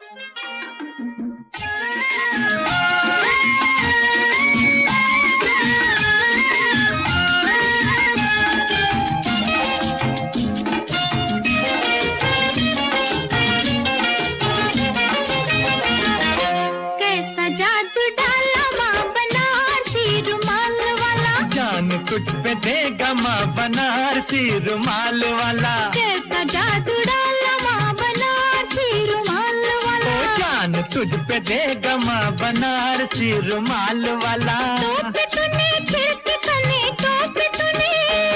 तुझ पे देगा माँ बनारसी रुमाल वाला। कैसा जादू डाला माँ बनारसी रुमाल वाला। ओ जान तुझ पे देगा माँ बनारसी रुमाल वाला। तो पे तूने खिड़की कने, तो पे तूने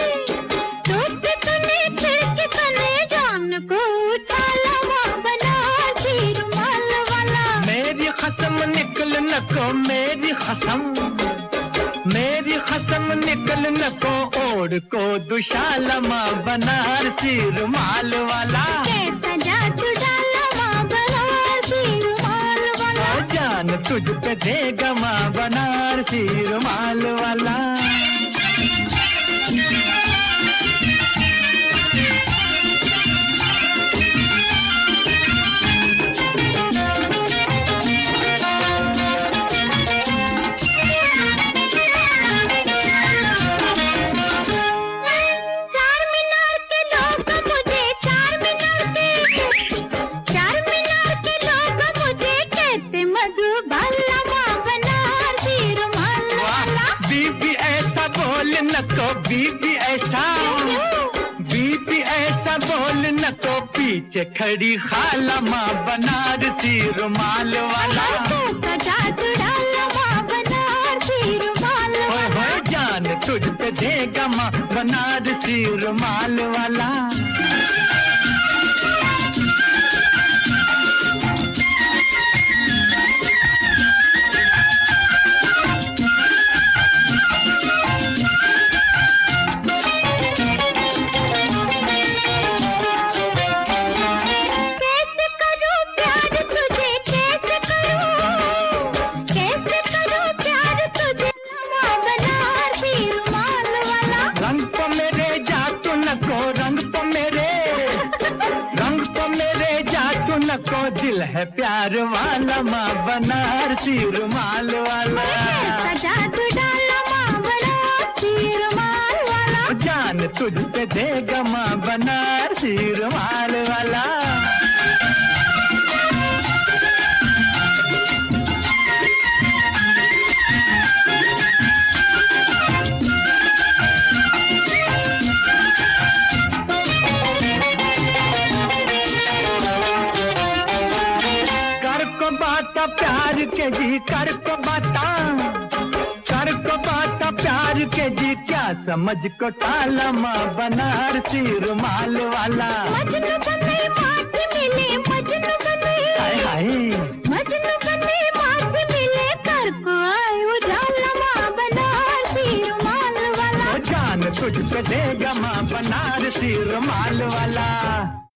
खिड़की कने जान को उछाला माँ बनारसी रुमाल वाला। मेरी कसम निकल न को, मेरी कसम निकल न को, ओढ़ को दुशाला माँ बनारसी रुमाल वाला। कैसा जादू डाला माँ बनारसी रुमाल वाला। ओ जान तुझ पे देगा माँ बनारसी रुमाल वाला। बीबी ऐसा बोल न तो पीछे खड़ी खाला माँ बनारसी रुमाल वाला। कैसा जादू डाला माँ बनारसी रुमाल वाला। हो जान तुझ पे देगा माँ बनारसी रुमाल वाला। को दिल है प्यार वाला माँ बनारसी रुमाल वाला। जादू डाला माँ बनारसी रुमाल वाला। जान तुझ पे देगा माँ बनारसी रुमाल वाला। प्यार के जी कर को बाता प्यार के जी, क्या समझ को टाला माँ बनारसी रुमाल वाला। मजनू बने माटी मिले, मजनू बने हाय मजनू बने माटी मिले, कर को आए उजाला माँ बनारसी रुमाल वाला। जान तुझ पे देगा माँ बनारसी रुमाल वाला।